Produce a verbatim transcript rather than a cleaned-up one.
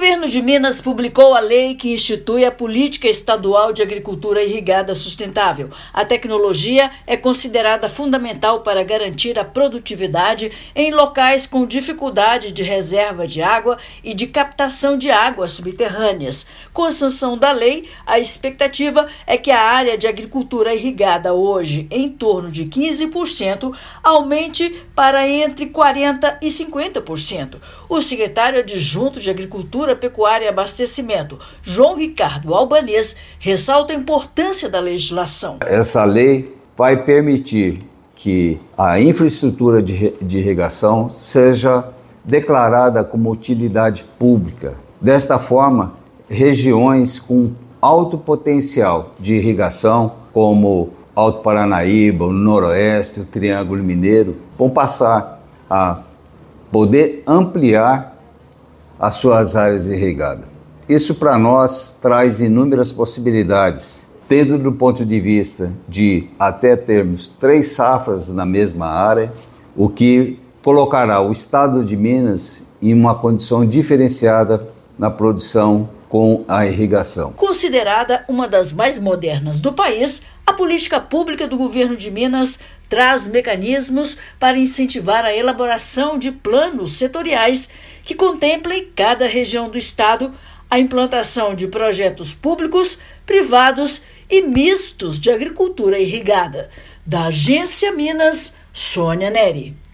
governo de Minas publicou a lei que institui a Política Estadual de Agricultura Irrigada Sustentável. A tecnologia é considerada fundamental para garantir a produtividade em locais com dificuldade de reserva de água e de captação de águas subterrâneas. Com a sanção da lei, a expectativa é que a área de agricultura irrigada hoje, em torno de quinze por cento, aumente para entre quarenta por cento e cinquenta por cento. O secretário adjunto de Agricultura, Pecuária e Abastecimento, João Ricardo Albanês, ressalta a importância da legislação. Essa lei vai permitir que a infraestrutura de irrigação seja declarada como utilidade pública. Desta forma, regiões com alto potencial de irrigação, como Alto Paranaíba, o Noroeste, o Triângulo Mineiro, vão passar a poder ampliar as suas áreas irrigadas. Isso para nós traz inúmeras possibilidades, tendo do ponto de vista de até termos três safras na mesma área, o que colocará o estado de Minas em uma condição diferenciada na produção com a irrigação. Considerada uma das mais modernas do país, a política pública do governo de Minas traz mecanismos para incentivar a elaboração de planos setoriais que contemplem cada região do estado, a implantação de projetos públicos, privados e mistos de agricultura irrigada. Da Agência Minas, Sônia Neri.